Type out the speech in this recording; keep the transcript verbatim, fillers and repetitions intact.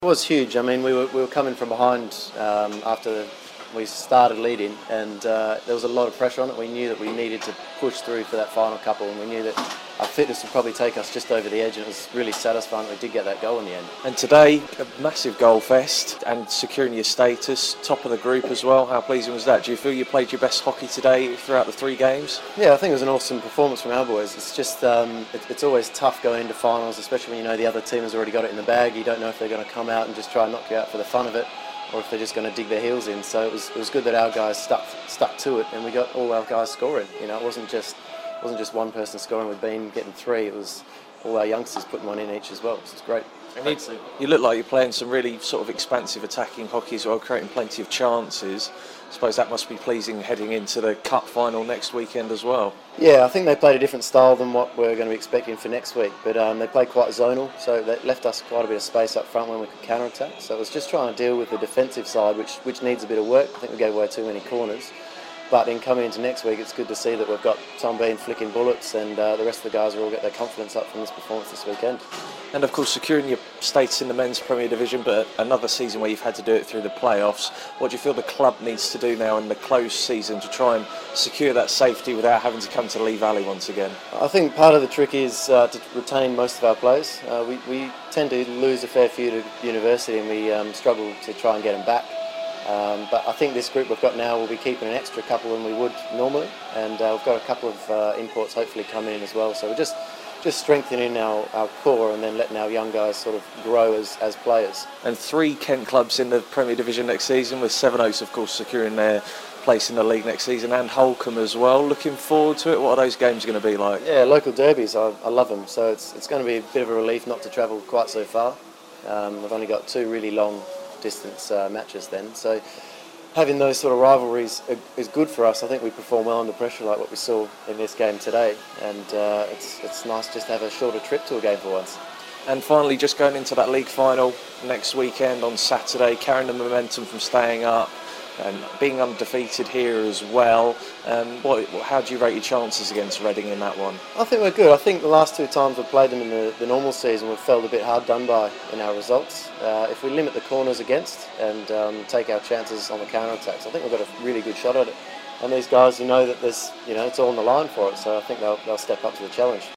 It was huge. I mean, we were, we were coming from behind um, after we started leading, and uh, there was a lot of pressure on it. We knew that we needed to push through for that final couple, and we knew that our fitness would probably take us just over the edge, and it was really satisfying that we did get that goal in the end. And today, a massive goal fest and securing your status, top of the group as well. How pleasing was that? Do you feel you played your best hockey today throughout the three games? Yeah, I think it was an awesome performance from our boys. It's just, um, it, it's always tough going into finals, especially when you know the other team has already got it in the bag. You don't know if they're going to come out and just try and knock you out for the fun of it, or if they're just going to dig their heels in. So it was it was good that our guys stuck stuck to it, and we got all our guys scoring. You know, it wasn't just it wasn't just one person scoring with Bean getting three. It was all our youngsters putting one in each as well. So it's great. And you, you look like you're playing some really sort of expansive attacking hockey as well, creating plenty of chances. I suppose that must be pleasing heading into the cup final next weekend as well. Yeah, I think they played a different style than what we're going to be expecting for next week, but um, they played quite zonal, so that left us quite a bit of space up front when we could counter-attack. So it was just trying to deal with the defensive side, which which needs a bit of work. I think we gave away too many corners. But in coming into next week, it's good to see that we've got Tom Bean flicking bullets, and uh, the rest of the guys will all get their confidence up from this performance this weekend. And of course, securing your status in the men's Premier Division, but another season where you've had to do it through the playoffs. What do you feel the club needs to do now in the closed season to try and secure that safety without having to come to Lee Valley once again? I think part of the trick is uh, to retain most of our players. Uh, we, we tend to lose a fair few to university, and we um, struggle to try and get them back. Um, but I think this group we've got now will be keeping an extra couple than we would normally, and uh, we've got a couple of uh, imports hopefully coming in as well. So we're just just strengthening our, our core and then letting our young guys sort of grow as, as players. And three Kent clubs in the Premier Division next season, with Sevenoaks of course securing their place in the league next season, and Holcombe as well. Looking forward to it. What are those games going to be like? Yeah, local derbies, I, I love them. So it's, it's going to be a bit of a relief not to travel quite so far. Um, we've only got two really long distance uh, matches then, so having those sort of rivalries is good for us. I think we perform well under pressure, like what we saw in this game today, and uh, it's it's nice just to have a shorter trip to a game for once. And finally, just going into that league final next weekend on Saturday, carrying the momentum from staying up and being undefeated here as well. Um, what, how do you rate your chances against Reading in that one? I think we're good. I think the last two times we've played them in the, the normal season, we've felt a bit hard done by in our results. Uh, if we limit the corners against and um, take our chances on the counter-attacks, I think we've got a really good shot at it. And these guys, you know that there's, you know, it's all on the line for it, so I think they'll, they'll step up to the challenge.